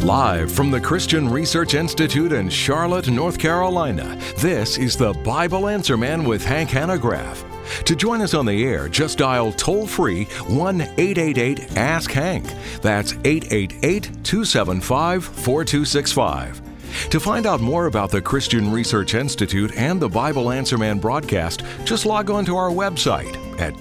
Live from the Christian Research Institute in Charlotte, North Carolina, this is the Bible Answer Man with Hank Hanegraaff. To join us on the air, just dial toll-free 1-888-ASK-HANK. That's 888-275-4265. To find out more about the Christian Research Institute and the Bible Answer Man broadcast, just log on to our website at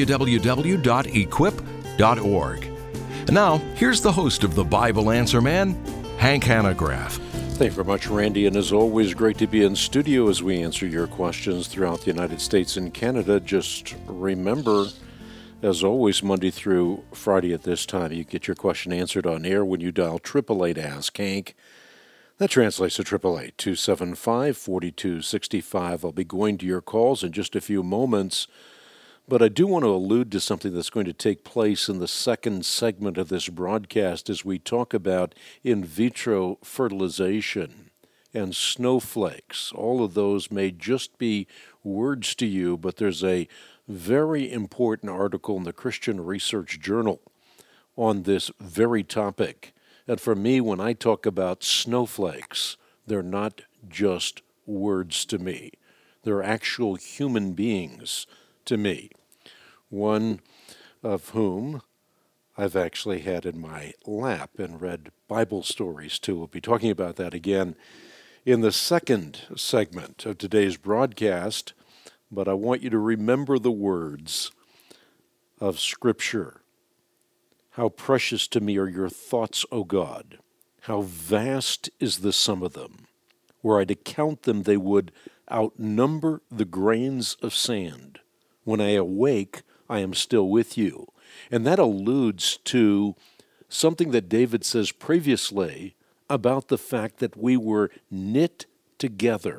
www.equip.org. And now, here's the host of the Bible Answer Man, Hank Hanegraaff. Thank you very much, Randy, and as always, great to be in studio as we answer your questions throughout the United States and Canada. Just remember, as always, Monday through Friday at this time, you get your question answered on air when you dial 888-ASK-HANK. That translates to 888-275-4265. I'll be going to your calls in just a few moments, but I do want to allude to something that's going to take place in the second segment of this broadcast as we talk about in vitro fertilization and snowflakes. All of those may just be words to you, but there's a very important article in the Christian Research Journal on this very topic. And for me, when I talk about snowflakes, they're not just words to me. They're actual human beings to me, one of whom I've actually had in my lap and read Bible stories to. We'll be talking about that again in the second segment of today's broadcast, but I want you to remember the words of Scripture. How precious to me are your thoughts, O God. How vast is the sum of them. Were I to count them, they would outnumber the grains of sand. When I awake, I am still with you. And that alludes to something that David says previously about the fact that we were knit together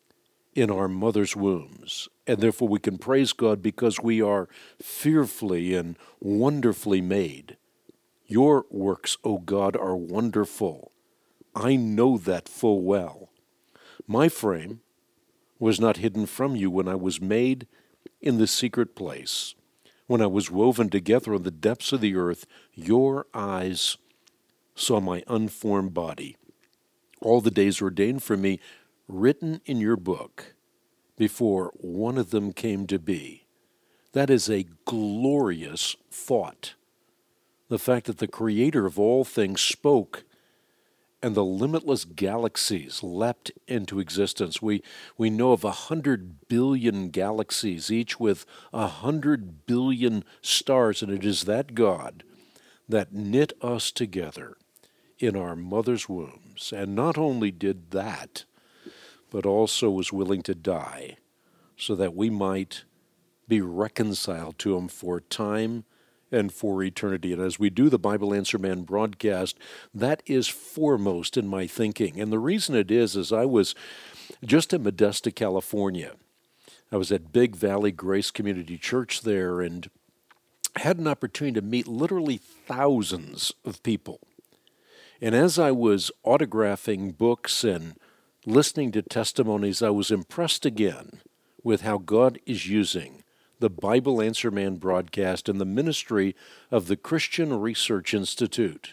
in our mother's wombs. And therefore we can praise God because we are fearfully and wonderfully made. Your works, O God, are wonderful. I know that full well. My frame was not hidden from you when I was made in the secret place. When I was woven together in the depths of the earth, your eyes saw my unformed body. All the days ordained for me, written in your book, before one of them came to be. That is a glorious thought. The fact that the Creator of all things spoke and the limitless galaxies leapt into existence. We know of 100 billion galaxies, each with 100 billion stars, and it is that God that knit us together in our mother's wombs. And not only did that, but also was willing to die so that we might be reconciled to Him for time and for eternity. And as we do the Bible Answer Man broadcast, that is foremost in my thinking. And the reason it is I was just in Modesto, California. I was at Big Valley Grace Community Church there and had an opportunity to meet literally thousands of people. And as I was autographing books and listening to testimonies, I was impressed again with how God is using the Bible Answer Man broadcast and the ministry of the Christian Research Institute.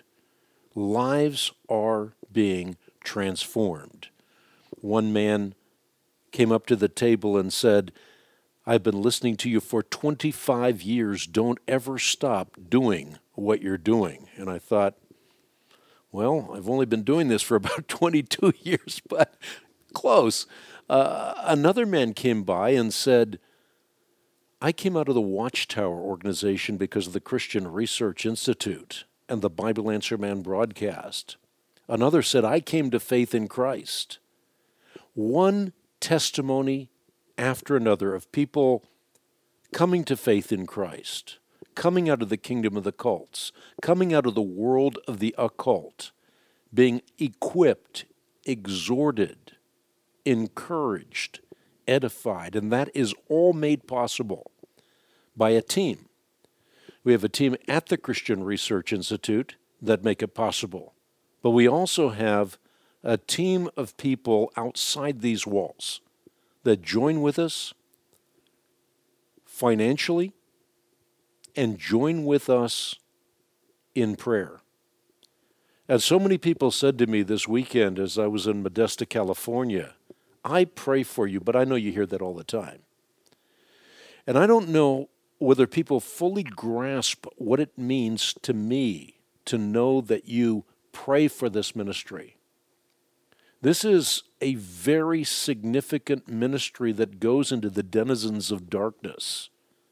Lives are being transformed. One man came up to the table and said, I've been listening to you for 25 years. Don't ever stop doing what you're doing. And I thought, well, I've only been doing this for about 22 years, but close. Another man came by and said, I came out of the Watchtower organization because of the Christian Research Institute and the Bible Answer Man broadcast. Another said, I came to faith in Christ. One testimony after another of people coming to faith in Christ, coming out of the kingdom of the cults, coming out of the world of the occult, being equipped, exhorted, encouraged, edified, and that is all made possible by a team. We have a team at the Christian Research Institute that make it possible, but we also have a team of people outside these walls that join with us financially and join with us in prayer. And so many people said to me this weekend as I was in Modesto, California, I pray for you, but I know you hear that all the time. And I don't know whether people fully grasp what it means to me to know that you pray for this ministry. This is a very significant ministry that goes into the denizens of darkness.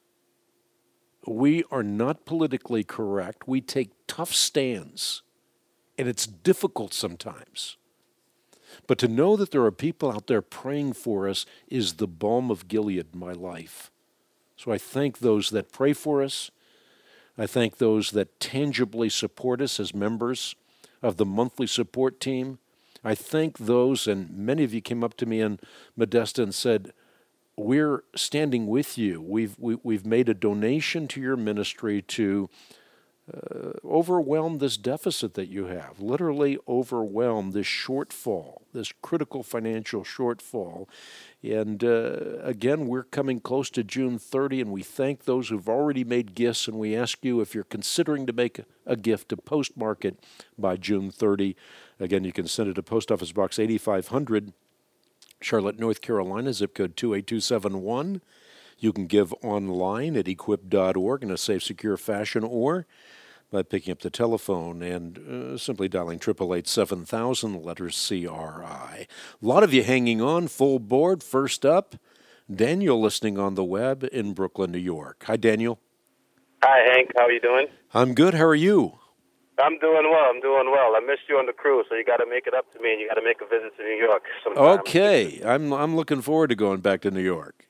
We are not politically correct. We take tough stands, and it's difficult sometimes. But to know that there are people out there praying for us is the balm of Gilead in my life. So I thank those that pray for us. I thank those that tangibly support us as members of the monthly support team. I thank those, and many of you came up to me in Modesto and said, we're standing with you. We've made a donation to your ministry to overwhelm this deficit that you have, literally overwhelm this shortfall, this critical financial shortfall. And again, we're coming close to June 30, and we thank those who've already made gifts, and we ask you, if you're considering to make a gift, to postmark it by June 30. Again, you can send it to Post Office Box 8500, Charlotte, North Carolina, zip code 28271. You can give online at equip.org in a safe, secure fashion, or by picking up the telephone and simply dialing 888-7000, letters CRI. A lot of you hanging on, full board. First up, Daniel, listening on the web in Brooklyn, New York. Hi, Daniel. Hi, Hank. How are you doing? I'm good. How are you? I'm doing well. I missed you on the cruise, so you got to make it up to me, and you got to make a visit to New York sometime. Okay. I'm looking forward to going back to New York.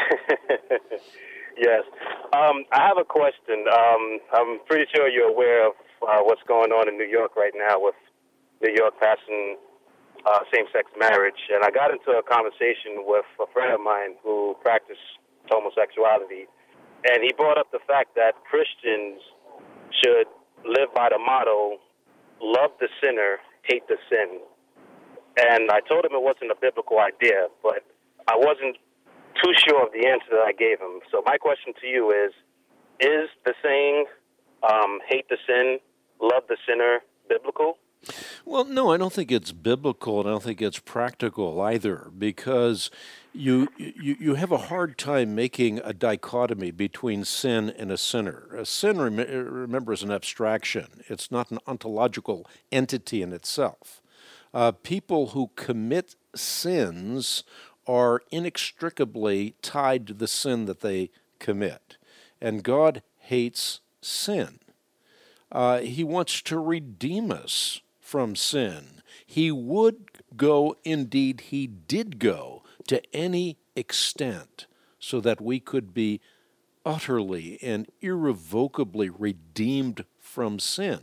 Yes. I have a question. I'm pretty sure you're aware of what's going on in New York right now with New York passing same-sex marriage. And I got into a conversation with a friend of mine who practiced homosexuality, and he brought up the fact that Christians should live by the motto, love the sinner, hate the sin. And I told him it wasn't a biblical idea, but I wasn't too sure of the answer that I gave him. So my question to you is the saying, hate the sin, love the sinner, biblical? Well, no, I don't think it's biblical, and I don't think it's practical either, because you have a hard time making a dichotomy between sin and a sinner. A sin, remember, is an abstraction. It's not an ontological entity in itself. People who commit sins are inextricably tied to the sin that they commit. And God hates sin. He wants to redeem us from sin. He would go, indeed, he did go to any extent so that we could be utterly and irrevocably redeemed from sin.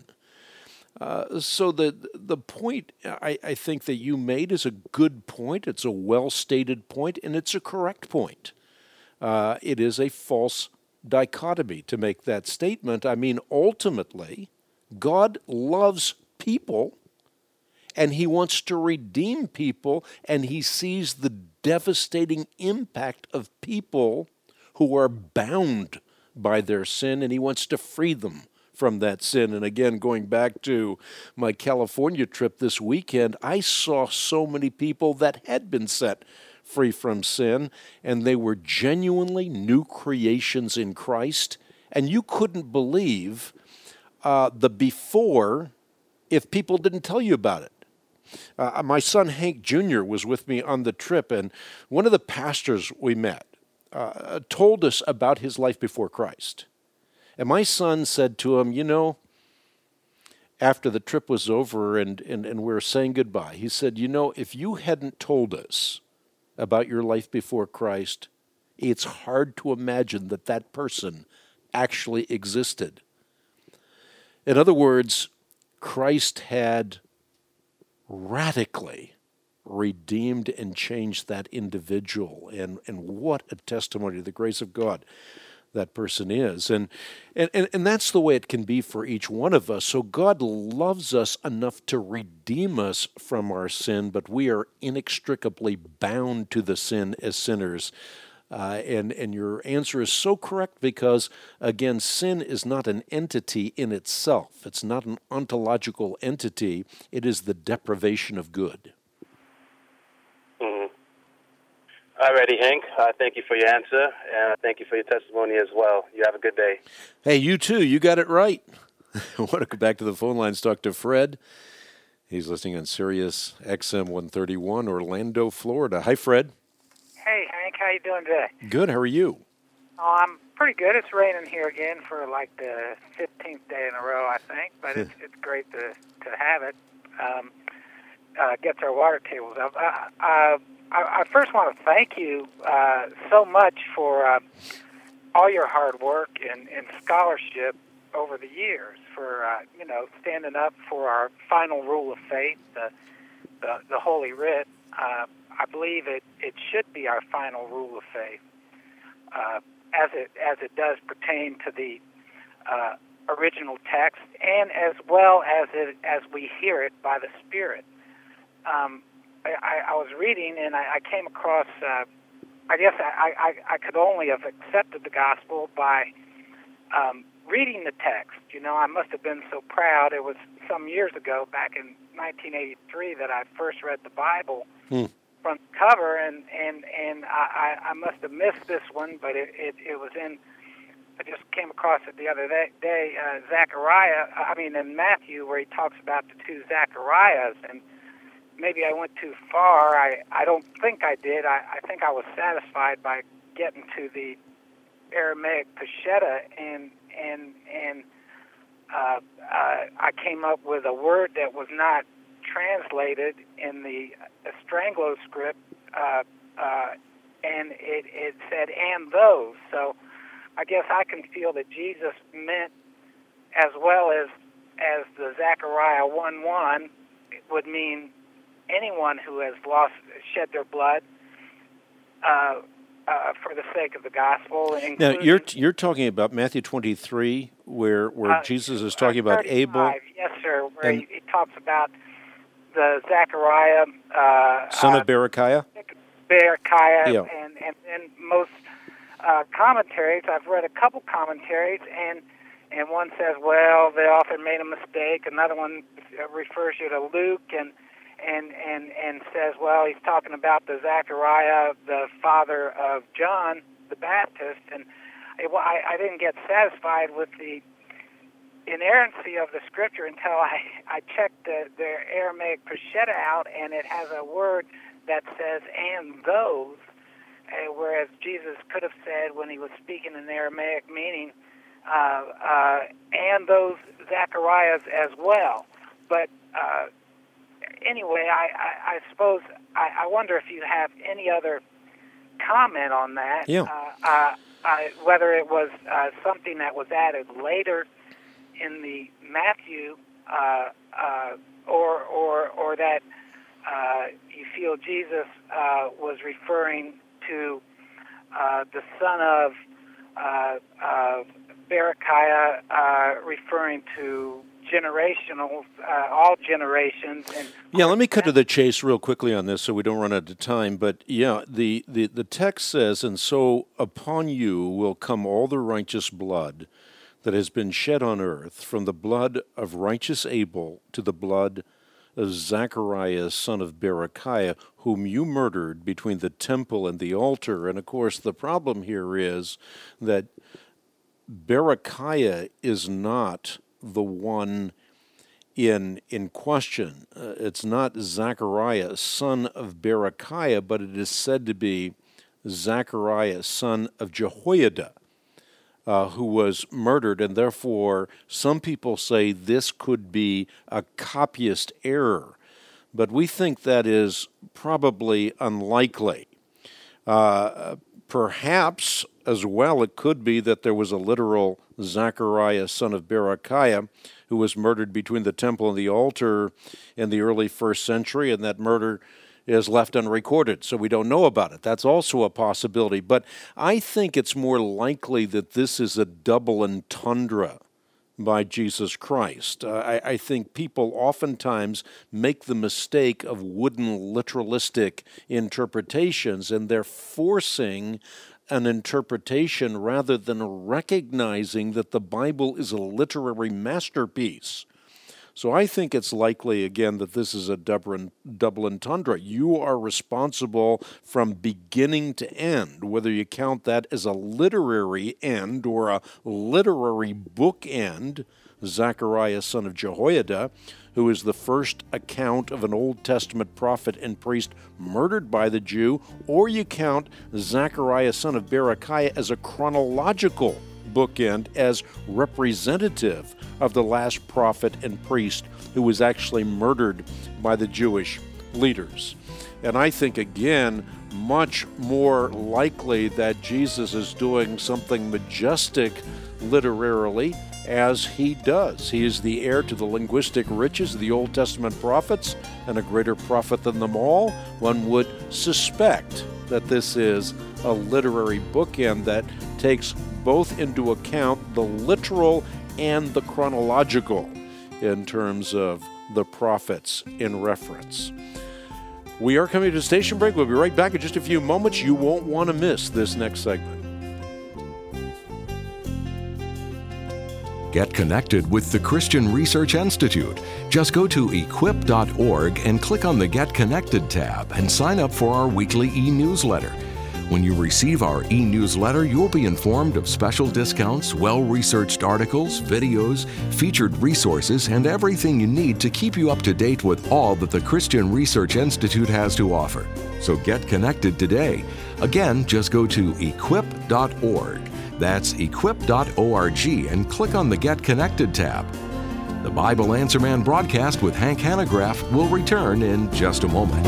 So the point I think that you made is a good point. It's a well-stated point, and it's a correct point. It is a false dichotomy to make that statement. I mean, ultimately, God loves people, and he wants to redeem people, and he sees the devastating impact of people who are bound by their sin, and he wants to free them from that sin. And again, going back to my California trip this weekend, I saw so many people that had been set free from sin, and they were genuinely new creations in Christ. And you couldn't believe the before if people didn't tell you about it. My son Hank Jr. was with me on the trip, and one of the pastors we met told us about his life before Christ. And my son said to him, you know, after the trip was over and we were saying goodbye, he said, you know, if you hadn't told us about your life before Christ, it's hard to imagine that that person actually existed. In other words, Christ had radically redeemed and changed that individual. And what a testimony to the grace of God that person is. And that's the way it can be for each one of us. So God loves us enough to redeem us from our sin, but we are inextricably bound to the sin as sinners. And your answer is so correct because, again, sin is not an entity in itself. It's not an ontological entity. It is the deprivation of good. Mm-hmm. All righty, Hank. Thank you for your answer, and thank you for your testimony as well. You have a good day. Hey, you too. You got it right. I want to go back to the phone lines, talk to Fred. He's listening on Sirius XM 131, Orlando, Florida. Hi, Fred. Hey, Hank, how you doing today? Good. How are you? Oh, I'm pretty good. It's raining here again for like the 15th day in a row, I think, but it's great to have it. Gets our water tables up. I first want to thank you so much for all your hard work and scholarship over the years, for standing up for our final rule of faith, the Holy Writ. I believe it should be our final rule of faith, as it does pertain to the original text, and as well as we hear it by the Spirit. I was reading and I came across. I guess I could only have accepted the gospel by reading the text. I must have been so proud. It was some years ago, back in 1983, that I first read the Bible. Front cover, and I must have missed this one, but it was in. I just came across it the other day. In Matthew, where he talks about the two Zacharias, and maybe I went too far. I don't think I did. I think I was satisfied by getting to the Aramaic Peshitta, and I came up with a word that was not translated in the Stranglo script, and it said "and those." So I guess I can feel that Jesus meant, as well as the Zechariah 1:1 would mean anyone who has shed their blood for the sake of the gospel. Now you're talking about Matthew 23, where Jesus is talking about Abel. Yes, sir. Where he talks about the Zechariah, son of Berechiah. Yeah. and most commentaries. I've read a couple commentaries, and one says, well, the author made a mistake. Another one refers you to Luke, and says, well, he's talking about the Zechariah, the father of John the Baptist, and I didn't get satisfied with the inerrancy of the scripture until I checked the Aramaic Peshitta out, and it has a word that says "and those," whereas Jesus could have said, when he was speaking in Aramaic, meaning and those Zacharias as well. But anyway, I suppose I wonder if you have any other comment on that. Yeah. Whether it was something that was added later in the Matthew, or that you feel Jesus was referring to the son of Berechiah, referring to generational, all generations. Let me cut to the chase real quickly on this so we don't run out of time. But the text says, "And so upon you will come all the righteous blood that has been shed on earth, from the blood of righteous Abel to the blood of Zacharias, son of Berechiah, whom you murdered between the temple and the altar." And of course, the problem here is that Berechiah is not the one in question. It's not Zachariah, son of Berechiah, but it is said to be Zachariah, son of Jehoiada, who was murdered, and therefore some people say this could be a copyist error, but we think that is probably unlikely. Perhaps, as well, it could be that there was a literal Zachariah, son of Berechiah, who was murdered between the temple and the altar in the early 1st century, and that murder is left unrecorded, so we don't know about it. That's also a possibility. But I think it's more likely that this is a double entendre by Jesus Christ. I think people oftentimes make the mistake of wooden literalistic interpretations, and they're forcing an interpretation rather than recognizing that the Bible is a literary masterpiece. So I think it's likely, again, that this is a double entendre. You are responsible from beginning to end, whether you count that as a literary end or a literary bookend. Zechariah, son of Jehoiada, who is the first account of an Old Testament prophet and priest murdered by the Jew, or you count Zechariah, son of Berechiah, as a chronological bookend, as representative of the last prophet and priest who was actually murdered by the Jewish leaders. And I think, again, much more likely that Jesus is doing something majestic literarily, as he does. He is the heir to the linguistic riches of the Old Testament prophets, and a greater prophet than them all. One would suspect that this is a literary bookend that takes both into account the literal and the chronological in terms of the prophets in reference. We are coming to a station break. We'll be right back in just a few moments. You won't want to miss this next segment. Get connected with the Christian Research Institute. Just go to equip.org and click on the Get Connected tab and sign up for our weekly e-newsletter. When you receive our e-newsletter, you'll be informed of special discounts, well-researched articles, videos, featured resources, and everything you need to keep you up to date with all that the Christian Research Institute has to offer. So get connected today. Again, just go to equip.org. That's equip.org and click on the Get Connected tab. The Bible Answer Man broadcast with Hank Hanegraaff will return in just a moment.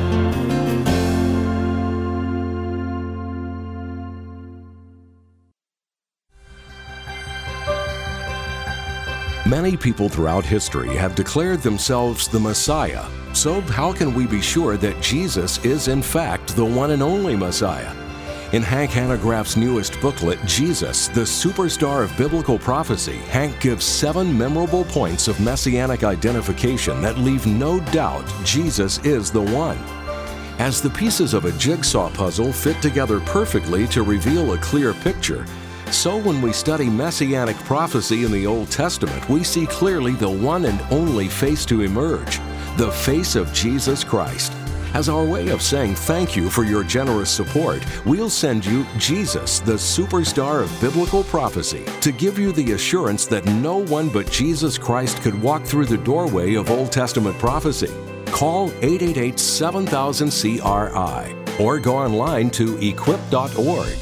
Many people throughout history have declared themselves the Messiah. So how can we be sure that Jesus is in fact the one and only Messiah? In Hank Hanegraaff's newest booklet, Jesus, the Superstar of Biblical Prophecy, Hank gives 7 memorable points of messianic identification that leave no doubt Jesus is the one. As the pieces of a jigsaw puzzle fit together perfectly to reveal a clear picture, so when we study messianic prophecy in the Old Testament, we see clearly the one and only face to emerge, the face of Jesus Christ. As our way of saying thank you for your generous support, we'll send you Jesus, the Superstar of Biblical Prophecy, to give you the assurance that no one but Jesus Christ could walk through the doorway of Old Testament prophecy. Call 888-7000-CRI or go online to equip.org.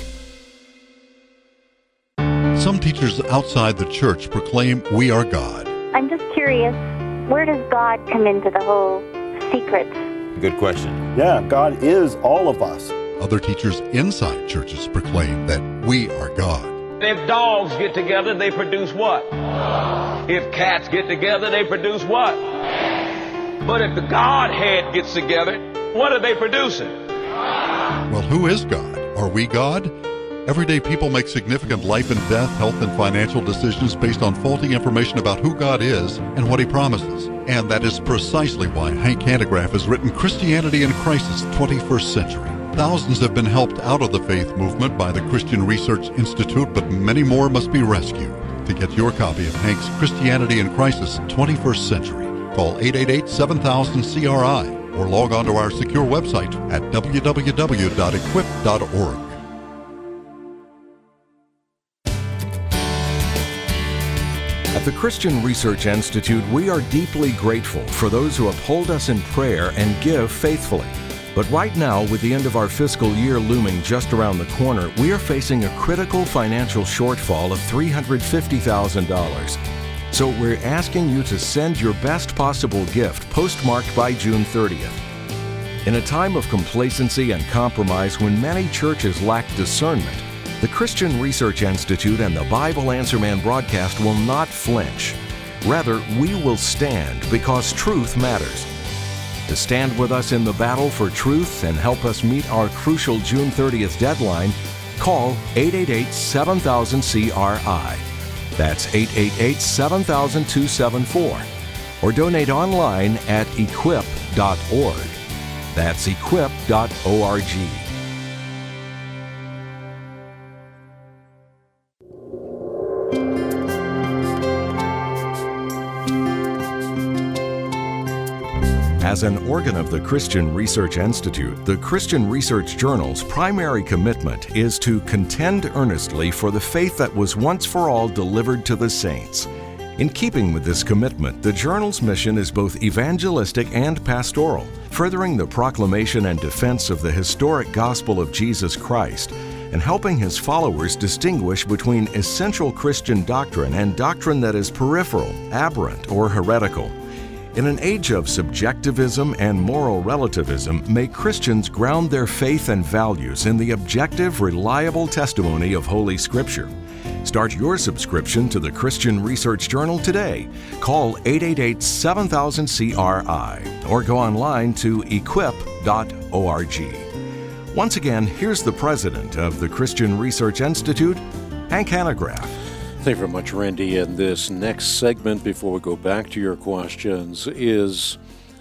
Some teachers outside the church proclaim we are God. I'm just curious, where does God come into the whole secret? Good question. Yeah, God is all of us. Other teachers inside churches proclaim that we are God. If dogs get together, they produce what? If cats get together, they produce what? But if the Godhead gets together, what are they producing? Well, who is God? Are we God? Everyday people make significant life and death, health and financial decisions based on faulty information about who God is and what He promises. And that is precisely why Hank Hanegraaff has written Christianity in Crisis, 21st Century. Thousands have been helped out of the faith movement by the Christian Research Institute, but many more must be rescued. To get your copy of Hank's Christianity in Crisis, 21st Century, call 888-7000-CRI or log on to our secure website at www.equip.org. At the Christian Research Institute, we are deeply grateful for those who uphold us in prayer and give faithfully. But right now, with the end of our fiscal year looming just around the corner, we are facing a critical financial shortfall of $350,000. So we're asking you to send your best possible gift postmarked by June 30th. In a time of complacency and compromise when many churches lack discernment, the Christian Research Institute and the Bible Answer Man broadcast will not flinch. Rather, we will stand because truth matters. To stand with us in the battle for truth and help us meet our crucial June 30th deadline, call 888-7000-CRI. That's 888-7000-274. Or donate online at equip.org. That's equip.org. As an organ of the Christian Research Institute, the Christian Research Journal's primary commitment is to contend earnestly for the faith that was once for all delivered to the saints. In keeping with this commitment, the journal's mission is both evangelistic and pastoral, furthering the proclamation and defense of the historic gospel of Jesus Christ, and helping his followers distinguish between essential Christian doctrine and doctrine that is peripheral, aberrant, or heretical. In an age of subjectivism and moral relativism, may Christians ground their faith and values in the objective, reliable testimony of Holy Scripture. Start your subscription to the Christian Research Journal today. Call 888-7000-CRI or go online to equip.org. Once again, here's the president of the Christian Research Institute, Hank Hanegraaff. Thank you very much, Randy. And this next segment, before we go back to your questions, is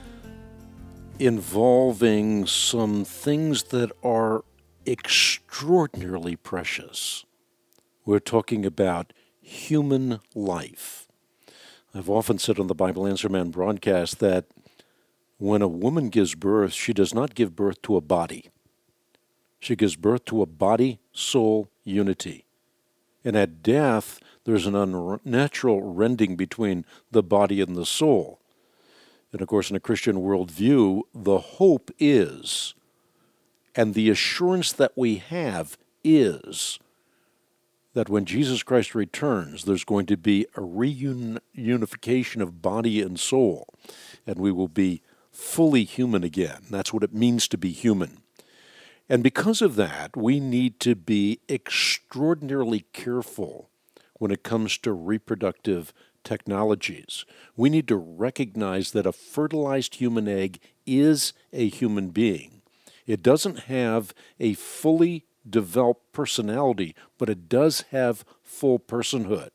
involving some things that are extraordinarily precious. We're talking about human life. I've often said on the Bible Answer Man broadcast that when a woman gives birth, she does not give birth to a body. She gives birth to a body-soul unity. And at death, there's an unnatural rending between the body and the soul. And of course, in a Christian worldview, the hope is, and the assurance that we have is, that when Jesus Christ returns, there's going to be a reunification of body and soul, and we will be fully human again. That's what it means to be human. And because of that, we need to be extraordinarily careful when it comes to reproductive technologies. We need to recognize that a fertilized human egg is a human being. It doesn't have a fully developed personality, but it does have full personhood.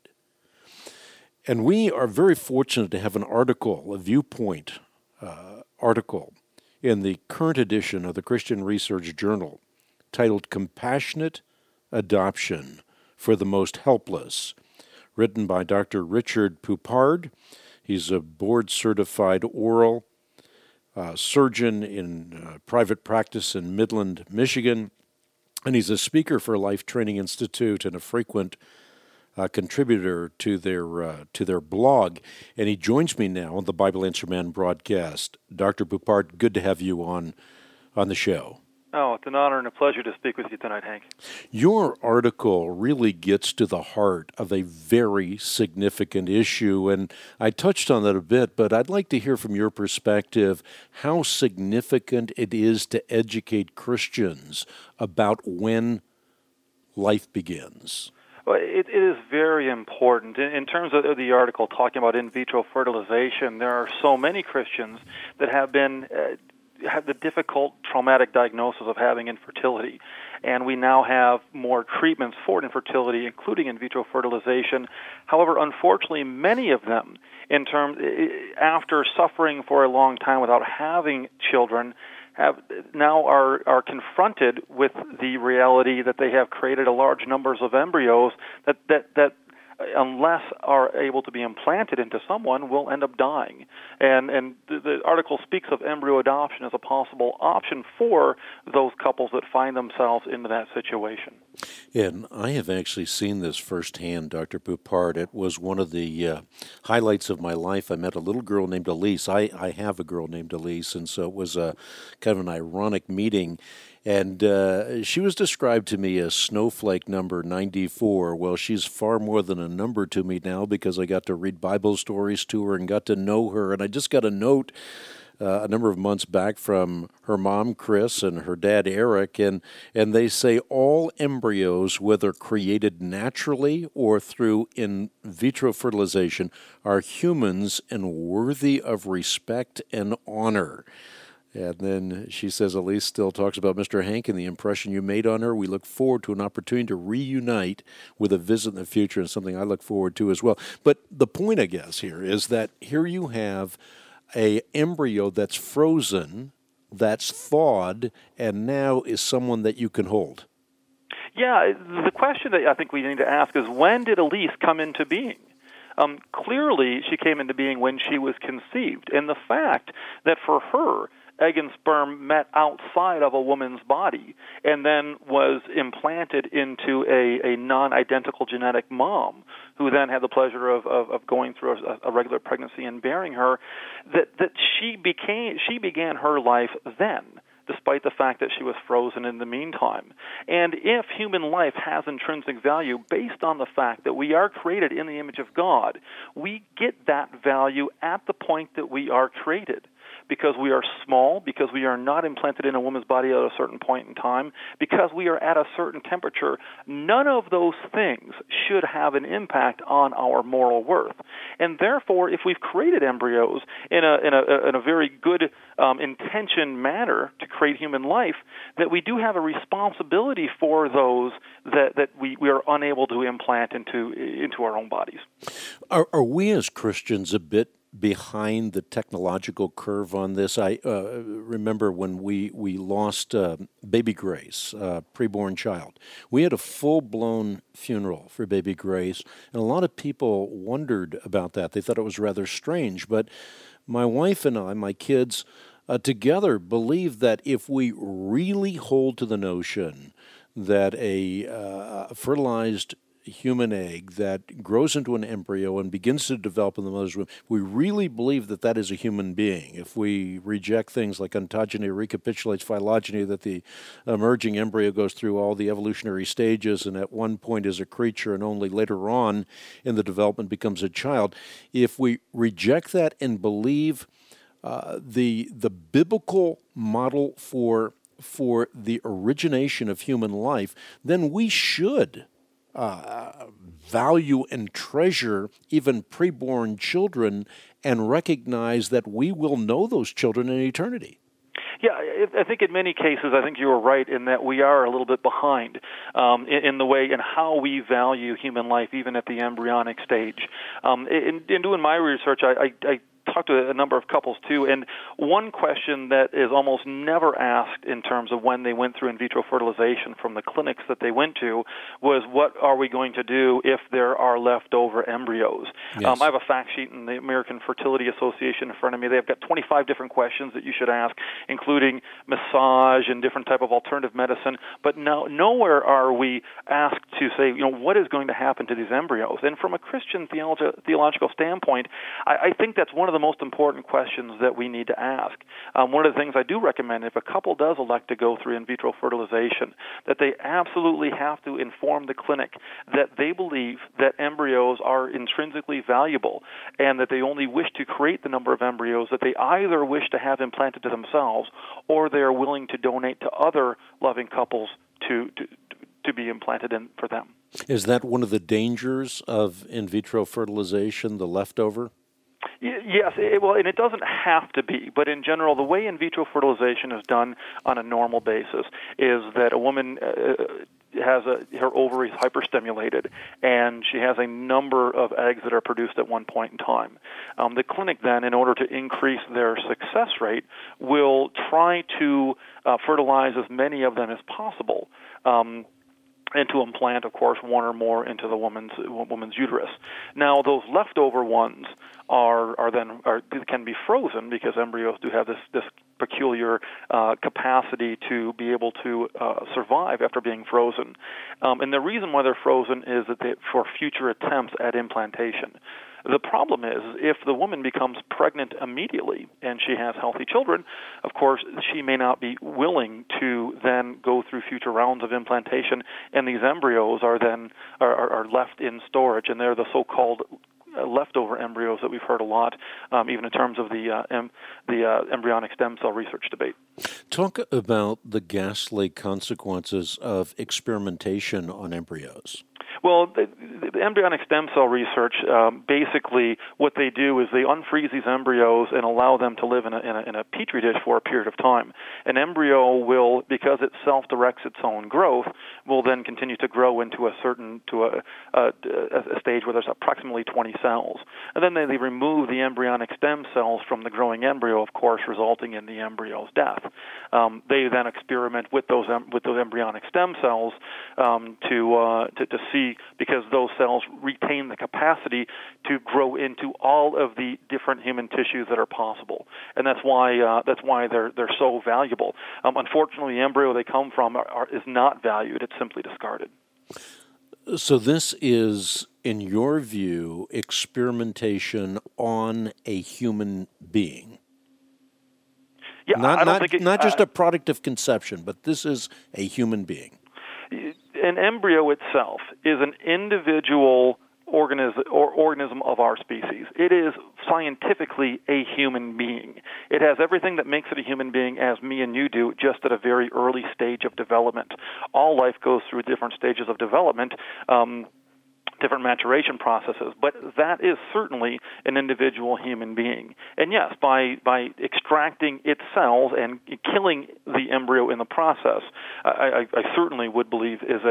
And we are very fortunate to have an article, a Viewpoint article, in the current edition of the Christian Research Journal titled Compassionate Adoption for the Most Helpless, written by Dr. Richard Poupard. He's a board-certified oral surgeon in private practice in Midland, Michigan, and he's a speaker for Life Training Institute and a frequent contributor to their blog. And he joins me now on the Bible Answer Man broadcast. Dr. Poupard, good to have you on the show. Oh, it's an honor and a pleasure to speak with you tonight, Hank. Your article really gets to the heart of a very significant issue, and I touched on that a bit, but I'd like to hear from your perspective how significant it is to educate Christians about when life begins. Well, it is very important. In terms of the article talking about in vitro fertilization, there are so many Christians that have the difficult traumatic diagnosis of having infertility. And we now have more treatments for infertility, including in vitro fertilization. However, unfortunately, many of them, after suffering for a long time without having children, are confronted with the reality that they have created a large numbers of embryos that unless are able to be implanted into someone, will end up dying. And the article speaks of embryo adoption as a possible option for those couples that find themselves in that situation. And I have actually seen this firsthand, Dr. Poupard. It was one of the highlights of my life. I met a little girl named Elise. I have a girl named Elise, and so it was a kind of an ironic meeting. And she was described to me as snowflake number 94. Well, she's far more than a number to me now because I got to read Bible stories to her and got to know her. And I just got a note a number of months back from her mom, Chris, and her dad, Eric, and they say all embryos, whether created naturally or through in vitro fertilization, are humans and worthy of respect and honor. And then she says, Elise still talks about Mr. Hank and the impression you made on her. We look forward to an opportunity to reunite with a visit in the future, and something I look forward to as well. But the point, I guess, here is that here you have a embryo that's frozen, that's thawed, and now is someone that you can hold. Yeah, the question that I think we need to ask is, when did Elise come into being? Clearly, she came into being when she was conceived. And the fact that for her, egg and sperm met outside of a woman's body and then was implanted into a non-identical genetic mom who then had the pleasure of going through a regular pregnancy and bearing her, that she began her life then, despite the fact that she was frozen in the meantime. And if human life has intrinsic value based on the fact that we are created in the image of God, we get that value at the point that we are created. Because we are small, because we are not implanted in a woman's body at a certain point in time, because we are at a certain temperature, none of those things should have an impact on our moral worth. And therefore, if we've created embryos in a very good intentioned manner to create human life, that we do have a responsibility for those that we are unable to implant into our own bodies. Are we as Christians a bit behind the technological curve on this? I remember when we lost baby Grace, a preborn child. We had a full-blown funeral for baby Grace, and a lot of people wondered about that. They thought it was rather strange, but my wife and I, my kids, together believe that if we really hold to the notion that a fertilized human egg that grows into an embryo and begins to develop in the mother's womb, we really believe that that is a human being. If we reject things like ontogeny recapitulates phylogeny, that the emerging embryo goes through all the evolutionary stages and at one point is a creature and only later on in the development becomes a child, if we reject that and believe the biblical model for the origination of human life, then we should value and treasure even preborn children and recognize that we will know those children in eternity. Yeah, I think in many cases, I think you were right in that we are a little bit behind in the way and how we value human life, even at the embryonic stage. In doing my research, I talked to a number of couples too, and one question that is almost never asked in terms of when they went through in vitro fertilization from the clinics that they went to was, what are we going to do if there are leftover embryos? Yes. I have a fact sheet in the American Fertility Association in front of me. They've got 25 different questions that you should ask, including massage and different type of alternative medicine, but nowhere are we asked to say, what is going to happen to these embryos? And from a Christian theological standpoint, I think that's one of the most important questions that we need to ask. One of the things I do recommend, if a couple does elect to go through in vitro fertilization, that they absolutely have to inform the clinic that they believe that embryos are intrinsically valuable and that they only wish to create the number of embryos that they either wish to have implanted to themselves or they are willing to donate to other loving couples to be implanted in for them. Is that one of the dangers of in vitro fertilization, the leftover? Yes, and it doesn't have to be, but in general, the way in vitro fertilization is done on a normal basis is that a woman has her ovaries hyperstimulated, and she has a number of eggs that are produced at one point in time. The clinic then, in order to increase their success rate, will try to fertilize as many of them as possible. And to implant, of course, one or more into the woman's uterus. Now, those leftover ones can be frozen because embryos do have this peculiar capacity to be able to survive after being frozen. And the reason why they're frozen is that for future attempts at implantation. The problem is, if the woman becomes pregnant immediately and she has healthy children, of course, she may not be willing to then go through future rounds of implantation, and these embryos are then are left in storage, and they're the so-called leftover embryos that we've heard a lot, even in terms of the embryonic stem cell research debate. Talk about the ghastly consequences of experimentation on embryos. Well, the embryonic stem cell research, basically what they do is they unfreeze these embryos and allow them to live in a petri dish for a period of time. An embryo will, because it self-directs its own growth, will then continue to grow into a stage where there's approximately 20 cells. And then they remove the embryonic stem cells from the growing embryo, of course, resulting in the embryo's death. They then experiment with those embryonic stem cells to see because those cells retain the capacity to grow into all of the different human tissues that are possible, and that's why they're so valuable. Unfortunately, the embryo they come from is not valued; it's simply discarded. So this is, in your view, experimentation on a human being. Yeah, not just a product of conception, but this is a human being. An embryo itself is an individual organism of our species. It is scientifically a human being. It has everything that makes it a human being, as me and you do, just at a very early stage of development. All life goes through different stages of development, different maturation processes, but that is certainly an individual human being. And yes, by extracting its cells and killing the embryo in the process, I certainly would believe is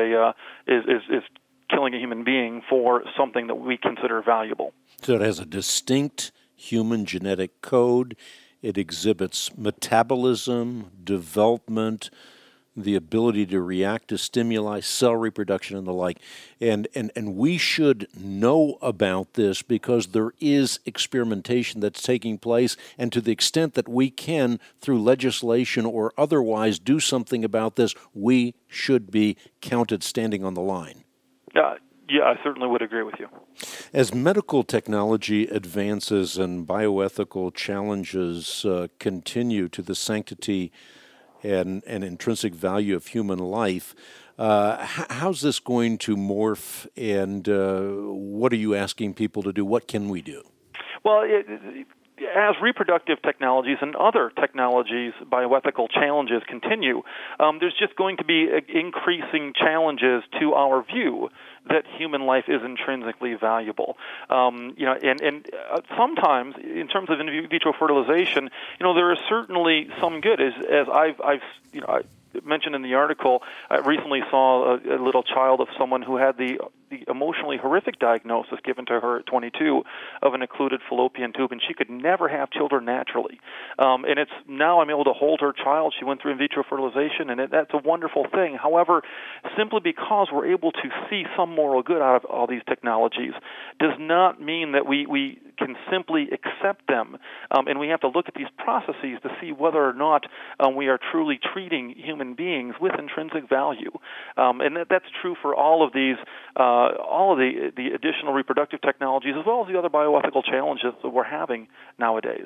killing a human being for something that we consider valuable. So it has a distinct human genetic code. It exhibits metabolism, development, the ability to react to stimuli, cell reproduction, and the like. And we should know about this because there is experimentation that's taking place, and to the extent that we can, through legislation or otherwise, do something about this, we should be counted standing on the line. Yeah, I certainly would agree with you. As medical technology advances and bioethical challenges continue to the sanctity and intrinsic value of human life, how's this going to morph, and what are you asking people to do? What can we do? Well, as reproductive technologies and other technologies, bioethical challenges continue, there's just going to be increasing challenges to our view that human life is intrinsically valuable. And sometimes, in terms of in vitro fertilization, there is certainly some good. As I've mentioned in the article, I recently saw a little child of someone who had the emotionally horrific diagnosis given to her at 22 of an occluded fallopian tube, and she could never have children naturally. And it's now I'm able to hold her child. She went through in vitro fertilization, and that's a wonderful thing. However, simply because we're able to see some moral good out of all these technologies does not mean that we can simply accept them. And we have to look at these processes to see whether or not we are truly treating human beings with intrinsic value. And that's true for all of these, all of the additional reproductive technologies, as well as the other bioethical challenges that we're having nowadays.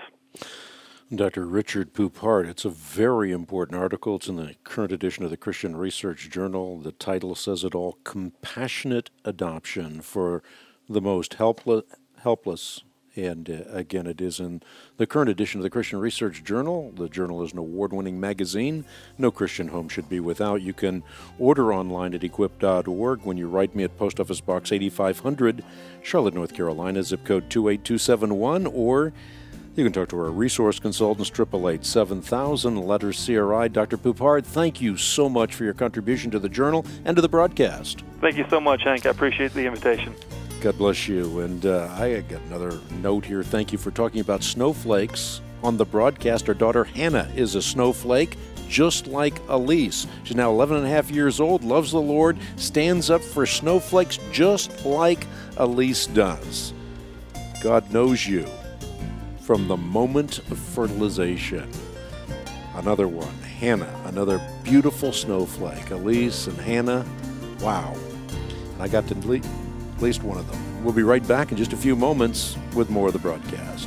Dr. Richard Poupart, it's a very important article. It's in the current edition of the Christian Research Journal. The title says it all: Compassionate Adoption for the Most Helpless. And again, it is in the current edition of the Christian Research Journal. The journal is an award-winning magazine no Christian home should be without. You can order online at equip.org. When you write me at Post Office Box 8500, Charlotte, North Carolina, zip code 28271, or you can talk to our resource consultants, 888-7000, letter CRI. Dr. Poupart, thank you so much for your contribution to the journal and to the broadcast. Thank you so much, Hank. I appreciate the invitation. God bless you. And I got another note here. Thank you for talking about snowflakes on the broadcast. Our daughter Hannah is a snowflake, just like Elise. She's now 11 and a half years old, loves the Lord, stands up for snowflakes just like Elise does. God knows you from the moment of fertilization. Another one, Hannah, another beautiful snowflake. Elise and Hannah, wow. And I got to meet at least one of them. We'll be right back in just a few moments with more of the broadcast.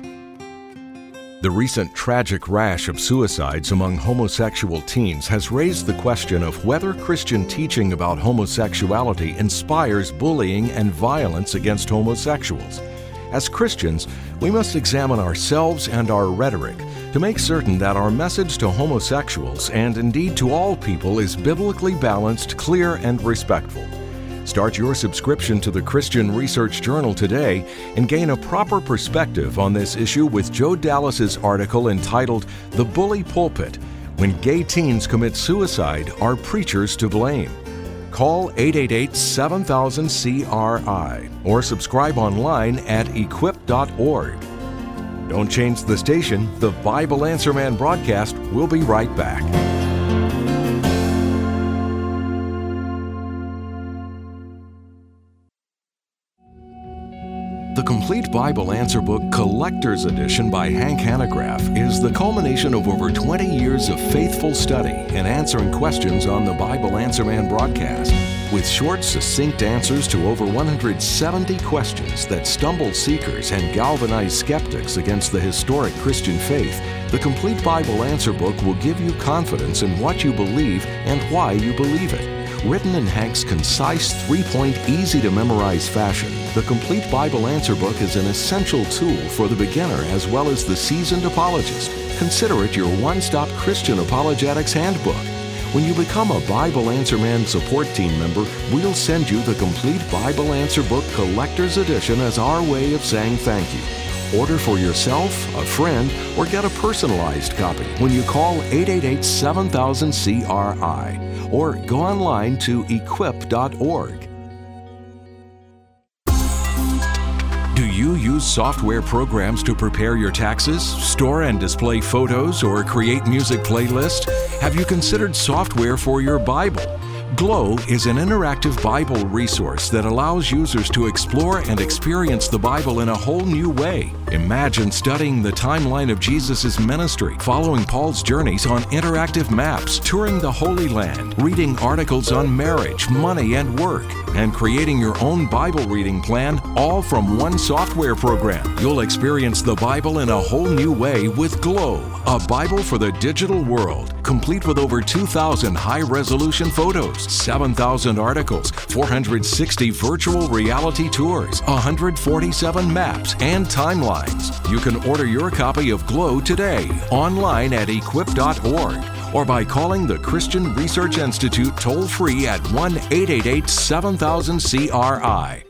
The recent tragic rash of suicides among homosexual teens has raised the question of whether Christian teaching about homosexuality inspires bullying and violence against homosexuals. As Christians, we must examine ourselves and our rhetoric to make certain that our message to homosexuals and indeed to all people is biblically balanced, clear, and respectful. Start your subscription to the Christian Research Journal today and gain a proper perspective on this issue with Joe Dallas's article entitled "The Bully Pulpit: When Gay Teens Commit Suicide, Are Preachers to Blame?" Call 888-7000-CRI or subscribe online at equip.org. Don't change the station. The Bible Answer Man broadcast will be right back. Well, I The Complete Bible Answer Book Collector's Edition by Hank Hanegraaff is the culmination of over 20 years of faithful study and answering questions on the Bible Answer Man broadcast. With short, succinct answers to over 170 questions that stumble seekers and galvanize skeptics against the historic Christian faith, the Complete Bible Answer Book will give you confidence in what you believe and why you believe it. Written in Hank's concise, 3-point, easy-to-memorize fashion, the Complete Bible Answer Book is an essential tool for the beginner as well as the seasoned apologist. Consider it your one-stop Christian apologetics handbook. When you become a Bible Answer Man support team member, we'll send you the Complete Bible Answer Book Collector's Edition as our way of saying thank you. Order for yourself, a friend, or get a personalized copy when you call 888-7000-CRI or go online to equip.org. Do you use software programs to prepare your taxes, store and display photos, or create music playlists? Have you considered software for your Bible? Glow is an interactive Bible resource that allows users to explore and experience the Bible in a whole new way. Imagine studying the timeline of Jesus' ministry, following Paul's journeys on interactive maps, touring the Holy Land, reading articles on marriage, money, and work, and creating your own Bible reading plan, all from one software program. You'll experience the Bible in a whole new way with Glow, a Bible for the digital world, complete with over 2,000 high-resolution photos, 7,000 articles, 460 virtual reality tours, 147 maps, and timelines. You can order your copy of Glow today online at equip.org or by calling the Christian Research Institute toll-free at 1-888-7000-CRI.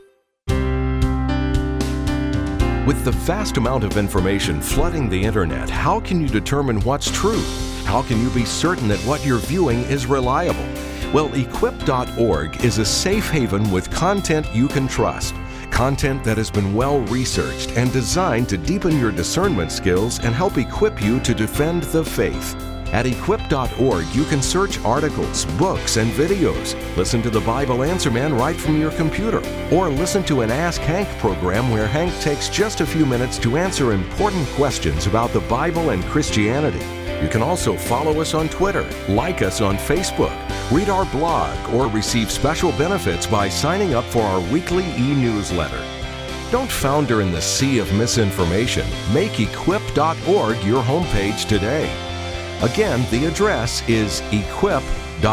With the vast amount of information flooding the internet, how can you determine what's true? How can you be certain that what you're viewing is reliable? Well, equip.org is a safe haven with content you can trust. Content that has been well researched and designed to deepen your discernment skills and help equip you to defend the faith. At equip.org, you can search articles, books, and videos, listen to the Bible Answer Man right from your computer, or listen to an Ask Hank program where Hank takes just a few minutes to answer important questions about the Bible and Christianity. You can also follow us on Twitter, like us on Facebook, read our blog, or receive special benefits by signing up for our weekly e-newsletter. Don't founder in the sea of misinformation. Make equip.org your homepage today. Again, the address is equip.org.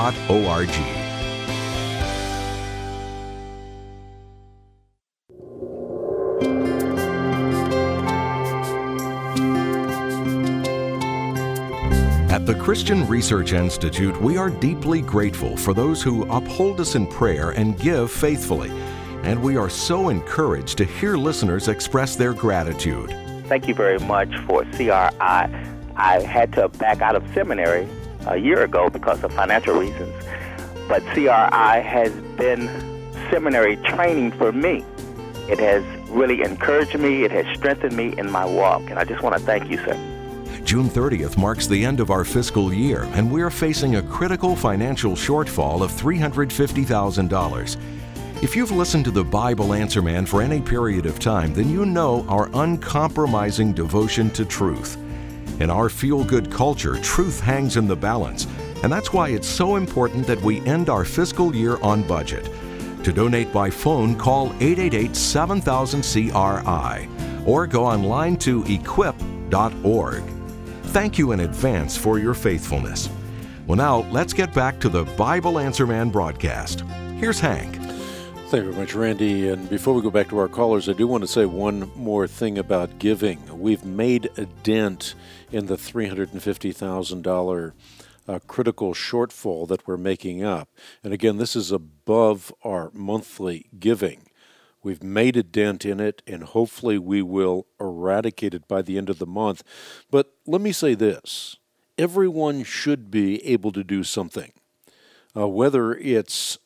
At the Christian Research Institute, we are deeply grateful for those who uphold us in prayer and give faithfully. And we are so encouraged to hear listeners express their gratitude. Thank you very much for CRI. I had to back out of seminary a year ago because of financial reasons. But CRI has been seminary training for me. It has really encouraged me. It has strengthened me in my walk. And I just want to thank you, sir. June 30th marks the end of our fiscal year, and we're facing a critical financial shortfall of $350,000. If you've listened to the Bible Answer Man for any period of time, then you know our uncompromising devotion to truth. In our feel-good culture, truth hangs in the balance, and that's why it's so important that we end our fiscal year on budget. To donate by phone, call 888-7000-CRI or go online to equip.org. Thank you in advance for your faithfulness. Well, now, let's get back to the Bible Answer Man broadcast. Here's Hank. Thank you very much, Randy. And before we go back to our callers, I do want to say one more thing about giving. We've made a dent in the $350,000 critical shortfall that we're making up. And again, this is above our monthly giving. We've made a dent in it, and hopefully we will eradicate it by the end of the month. But let me say this. Everyone should be able to do something, whether it's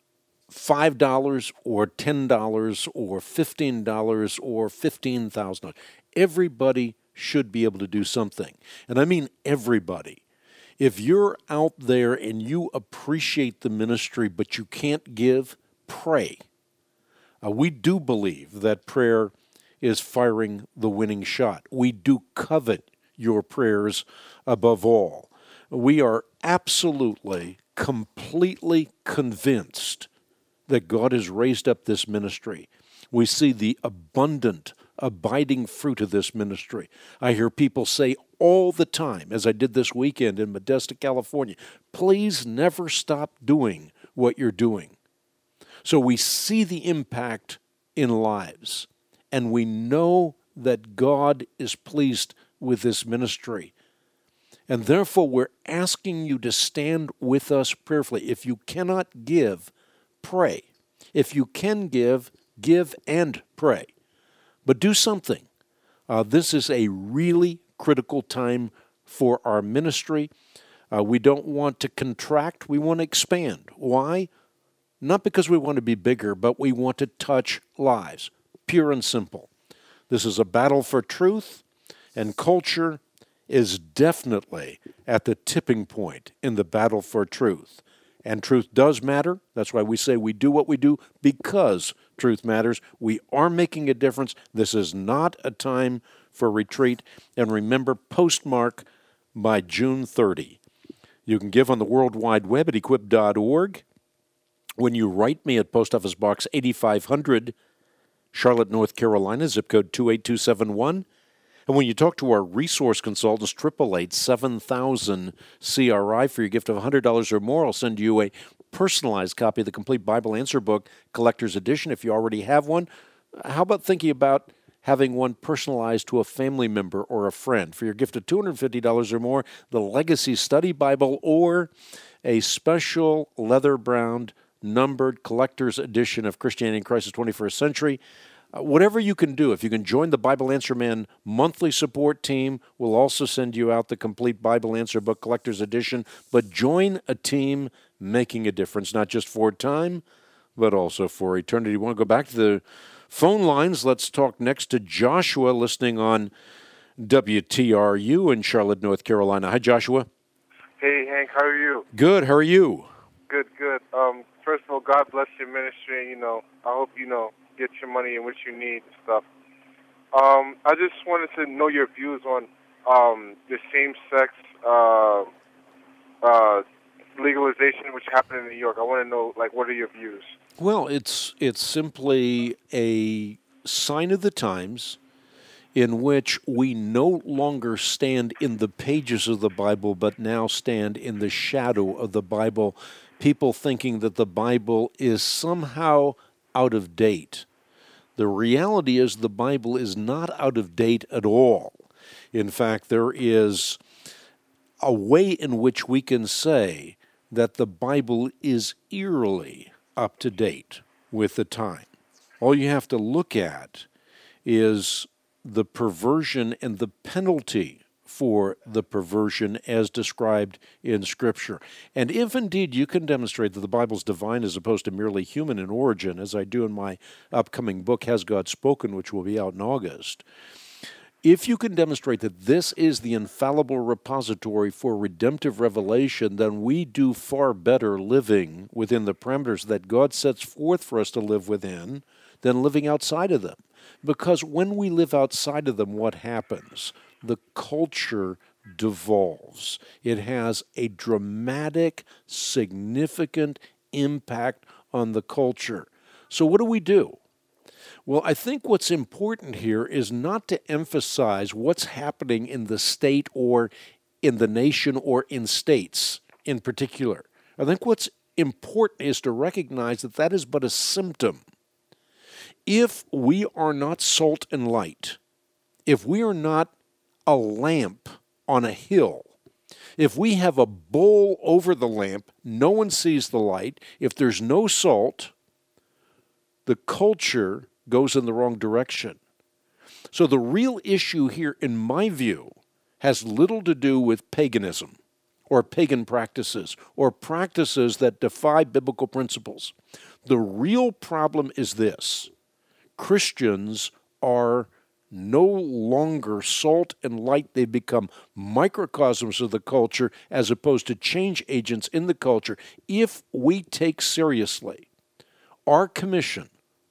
$5 or $10 or $15 or $15,000. Everybody should be able to do something. And I mean everybody. If you're out there and you appreciate the ministry but you can't give, pray. We do believe that prayer is firing the winning shot. We do covet your prayers above all. We are absolutely, completely convinced that God has raised up this ministry. We see the abundant, abiding fruit of this ministry. I hear people say all the time, as I did this weekend in Modesto, California, please never stop doing what you're doing. So we see the impact in lives, and we know that God is pleased with this ministry. And therefore, we're asking you to stand with us prayerfully. If you cannot give, pray. If you can give and pray. But do something. This is a really critical time for our ministry. We don't want to contract. We want to expand. Why? Not because we want to be bigger, but we want to touch lives. Pure and simple. This is a battle for truth, and culture is definitely at the tipping point in the battle for truth. And truth does matter. That's why we say we do what we do, because truth matters. We are making a difference. This is not a time for retreat. And remember, postmark by June 30. You can give on the World Wide Web at equip.org. When you write me at Post Office Box 8500, Charlotte, North Carolina, zip code 28271. And when you talk to our resource consultants, 888-7000-CRI, for your gift of $100 or more, I'll send you a personalized copy of the Complete Bible Answer Book, Collector's Edition, if you already have one. How about thinking about having one personalized to a family member or a friend? For your gift of $250 or more, the Legacy Study Bible, or a special leather-bound, numbered Collector's Edition of Christianity in Christ's 21st Century. Whatever you can do, if you can join the Bible Answer Man monthly support team, we'll also send you out the Complete Bible Answer Book Collector's Edition. But join a team making a difference, not just for time, but also for eternity. You want to go back to the phone lines? Let's talk next to Joshua, listening on WTRU in Charlotte, North Carolina. Hi, Joshua. Hey, Hank, how are you? Good. How are you? Good. First of all, God bless your ministry. I hope get your money and what you need and stuff. I just wanted to know your views on the same-sex legalization, which happened in New York. I want to know, what are your views? Well, it's simply a sign of the times in which we no longer stand in the pages of the Bible, but now stand in the shadow of the Bible, people thinking that the Bible is somehow out of date. The reality is the Bible is not out of date at all. In fact, there is a way in which we can say that the Bible is eerily up to date with the time. All you have to look at is the perversion and the penalty for the perversion as described in Scripture. And if indeed you can demonstrate that the Bible's divine as opposed to merely human in origin, as I do in my upcoming book, Has God Spoken, which will be out in August, if you can demonstrate that this is the infallible repository for redemptive revelation, then we do far better living within the parameters that God sets forth for us to live within than living outside of them. Because when we live outside of them, what happens? The culture devolves. It has a dramatic, significant impact on the culture. So what do? Well, I think what's important here is not to emphasize what's happening in the state or in the nation or in states in particular. I think what's important is to recognize that that is but a symptom. If we are not salt and light, if we are not a lamp on a hill, if we have a bowl over the lamp, no one sees the light. If there's no salt, the culture goes in the wrong direction. So the real issue here, in my view, has little to do with paganism or pagan practices or practices that defy biblical principles. The real problem is this: Christians are no longer salt and light. They become microcosms of the culture as opposed to change agents in the culture. If we take seriously our commission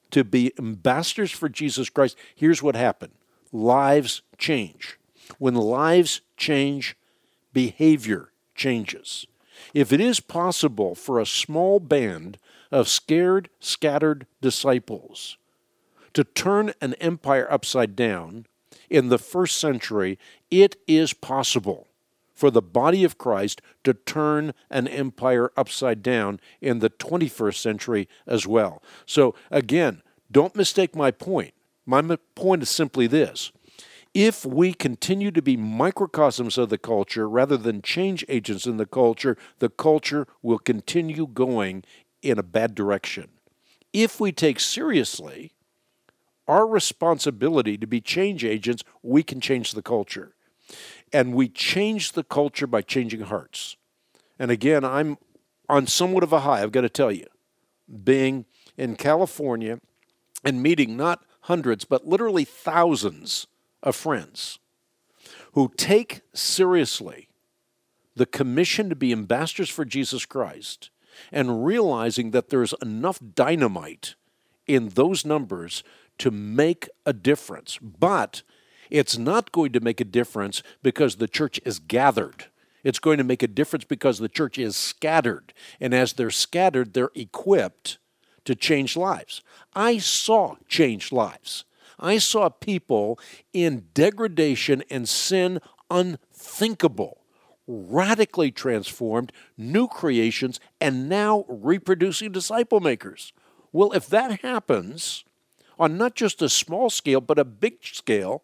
to be ambassadors for Jesus Christ, here's what happened. Lives change. When lives change, behavior changes. If it is possible for a small band of scared, scattered disciples to turn an empire upside down in the first century, it is possible for the body of Christ to turn an empire upside down in the 21st century as well. So again, don't mistake my point. My point is simply this. If we continue to be microcosms of the culture rather than change agents in the culture will continue going in a bad direction. If we take seriously our responsibility to be change agents, we can change the culture. And we change the culture by changing hearts. And again, I'm on somewhat of a high, I've got to tell you, being in California and meeting not hundreds, but literally thousands of friends who take seriously the commission to be ambassadors for Jesus Christ and realizing that there's enough dynamite in those numbers to make a difference. But it's not going to make a difference because the church is gathered. It's going to make a difference because the church is scattered. And as they're scattered, they're equipped to change lives. I saw changed lives. I saw people in degradation and sin unthinkable, radically transformed, new creations, and now reproducing disciple makers. Well, if that happens on not just a small scale, but a big scale,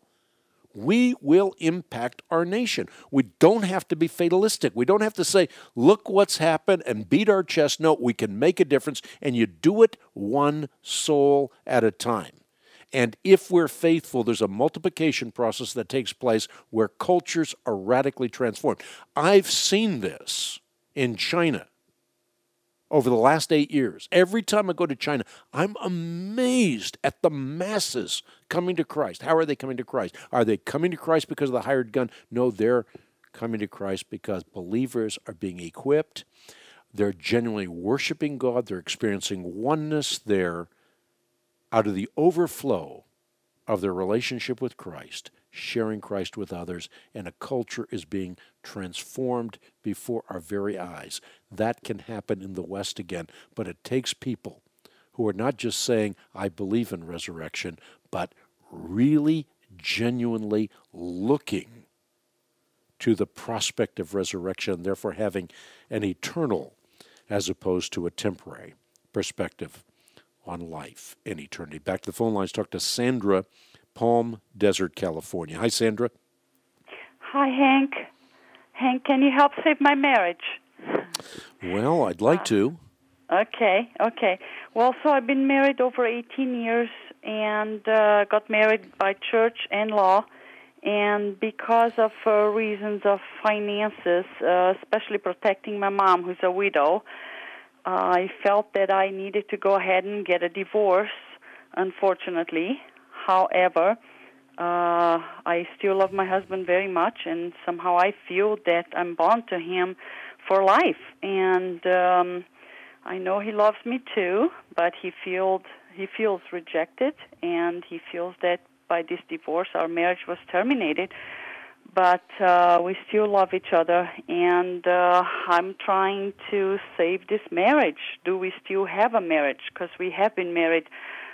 we will impact our nation. We don't have to be fatalistic. We don't have to say, look what's happened and beat our chest. No, we can make a difference, and you do it one soul at a time. And if we're faithful, there's a multiplication process that takes place where cultures are radically transformed. I've seen this in China over the last 8 years. Every time I go to China, I'm amazed at the masses coming to Christ. How are they coming to Christ? Are they coming to Christ because of the hired gun? No, they're coming to Christ because believers are being equipped. They're genuinely worshiping God. They're experiencing oneness. They're out of the overflow of their relationship with Christ, sharing Christ with others, and a culture is being transformed before our very eyes. That can happen in the West again, but it takes people who are not just saying, I believe in resurrection, but really genuinely looking to the prospect of resurrection, therefore having an eternal as opposed to a temporary perspective on life and eternity. Back to the phone lines, talk to Sandra, Palm Desert, California. Hi, Sandra. Hi, Hank. Hank, can you help save my marriage? Well, I'd like to. Okay. Well, so I've been married over 18 years and got married by church and law. And because of reasons of finances, especially protecting my mom, who's a widow, I felt that I needed to go ahead and get a divorce, unfortunately. However, I still love my husband very much, and somehow I feel that I'm bound to him for life. And I know he loves me too, but he feels rejected, and he feels that by this divorce our marriage was terminated. But we still love each other, and I'm trying to save this marriage. Do we still have a marriage? Because we have been married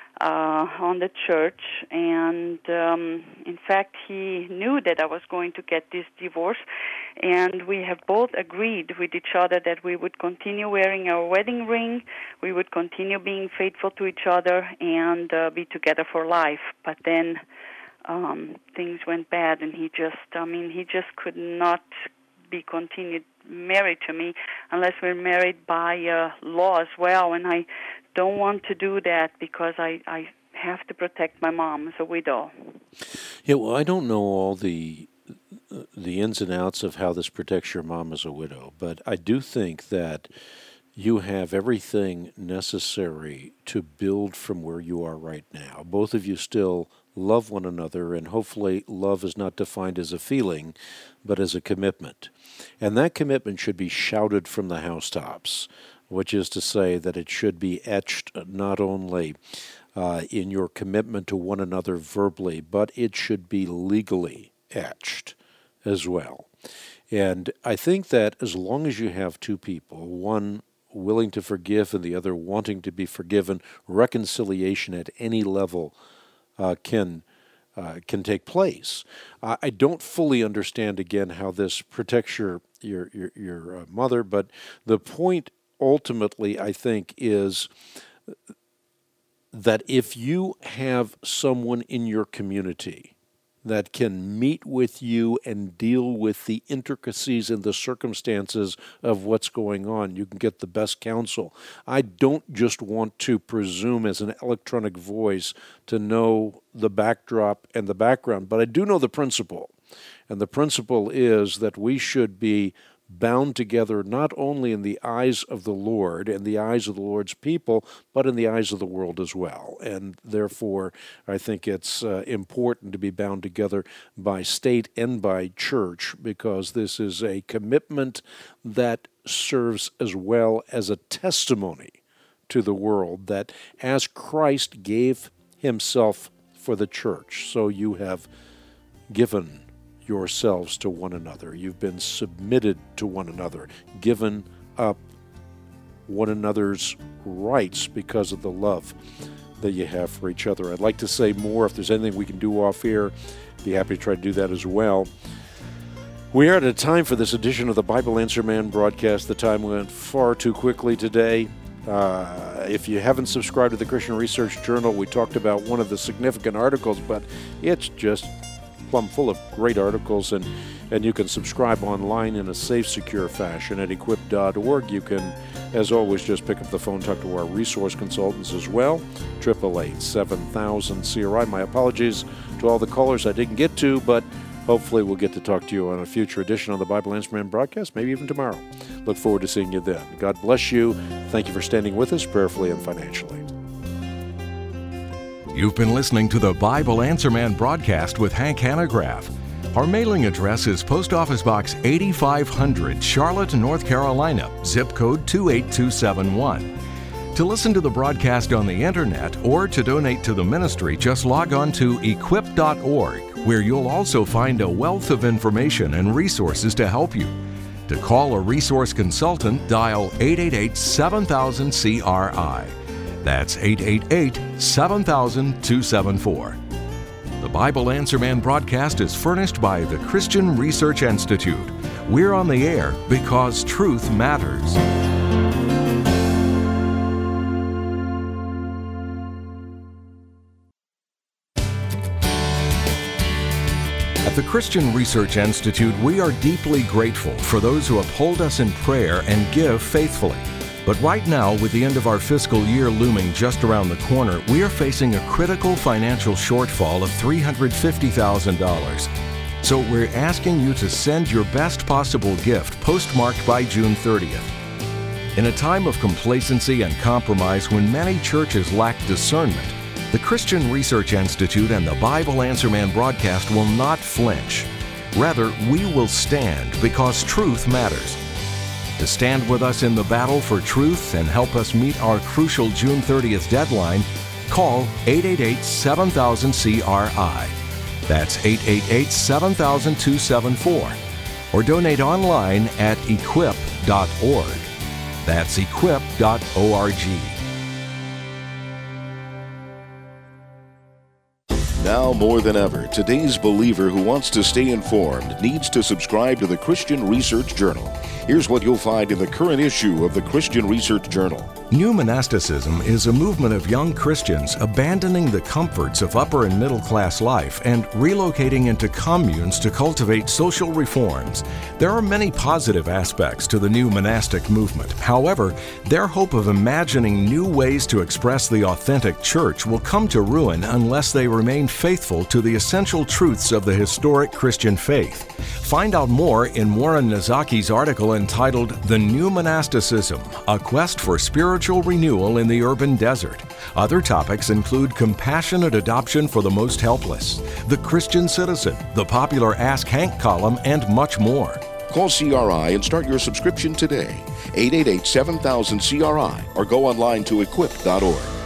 on the church, and in fact, he knew that I was going to get this divorce, and we have both agreed with each other that we would continue wearing our wedding ring, we would continue being faithful to each other, and be together for life. But then things went bad, and he just could not be continued married to me unless we're married by law as well, and I don't want to do that because I have to protect my mom as a widow. Yeah, well, I don't know all the ins and outs of how this protects your mom as a widow, but I do think that you have everything necessary to build from where you are right now. Both of you still love one another, and hopefully love is not defined as a feeling, but as a commitment. And that commitment should be shouted from the housetops, which is to say that it should be etched not only in your commitment to one another verbally, but it should be legally etched as well. And I think that as long as you have two people, one willing to forgive and the other wanting to be forgiven, reconciliation at any level can take place. I don't fully understand, again, how this protects your mother, but the point ultimately, I think, is that if you have someone in your community that can meet with you and deal with the intricacies and the circumstances of what's going on, you can get the best counsel. I don't just want to presume as an electronic voice to know the backdrop and the background, but I do know the principle. And the principle is that we should be bound together not only in the eyes of the Lord and the eyes of the Lord's people, but in the eyes of the world as well. And therefore, I think it's important to be bound together by state and by church, because this is a commitment that serves as well as a testimony to the world that as Christ gave himself for the church, so you have given yourselves to one another. You've been submitted to one another, given up one another's rights because of the love that you have for each other. I'd like to say more. If there's anything we can do off here, be happy to try to do that as well. We are at a time for this edition of the Bible Answer Man broadcast. The time went far too quickly today. If you haven't subscribed to the Christian Research Journal, we talked about one of the significant articles, but it's just plumb full of great articles, and you can subscribe online in a safe, secure fashion at equip.org. You can, as always, just pick up the phone, talk to our resource consultants as well, 888-7000-CRI. My apologies to all the callers I didn't get to, but hopefully we'll get to talk to you on a future edition of the Bible Answer Man broadcast, maybe even tomorrow. Look forward to seeing you then. God bless you. Thank you for standing with us prayerfully and financially. You've been listening to the Bible Answer Man broadcast with Hank Hanegraaff. Our mailing address is Post Office Box 8500, Charlotte, North Carolina, zip code 28271. To listen to the broadcast on the internet or to donate to the ministry, just log on to equip.org, where you'll also find a wealth of information and resources to help you. To call a resource consultant, dial 888-7000-CRI. That's 888-7000-274. The Bible Answer Man broadcast is furnished by the Christian Research Institute. We're on the air because truth matters. At the Christian Research Institute, we are deeply grateful for those who uphold us in prayer and give faithfully. But right now, with the end of our fiscal year looming just around the corner, we are facing a critical financial shortfall of $350,000. So we're asking you to send your best possible gift postmarked by June 30th. In a time of complacency and compromise when many churches lack discernment, the Christian Research Institute and the Bible Answer Man broadcast will not flinch. Rather, we will stand because truth matters. To stand with us in the battle for truth and help us meet our crucial June 30th deadline, call 888-7000-CRI. That's 888-7000-274. Or donate online at equip.org. That's equip.org. Now more than ever, today's believer who wants to stay informed needs to subscribe to the Christian Research Journal. Here's what you'll find in the current issue of the Christian Research Journal. New monasticism is a movement of young Christians abandoning the comforts of upper and middle class life and relocating into communes to cultivate social reforms. There are many positive aspects to the new monastic movement. However, their hope of imagining new ways to express the authentic church will come to ruin unless they remain faithful to the essential truths of the historic Christian faith. Find out more in Warren Nazaki's article entitled The New Monasticism, A Quest for Spiritual Renewal in the Urban Desert. Other topics include compassionate adoption for the most helpless, the Christian citizen, the popular Ask Hank column, and much more. Call CRI and start your subscription today. 888-7000-CRI or go online to equip.org.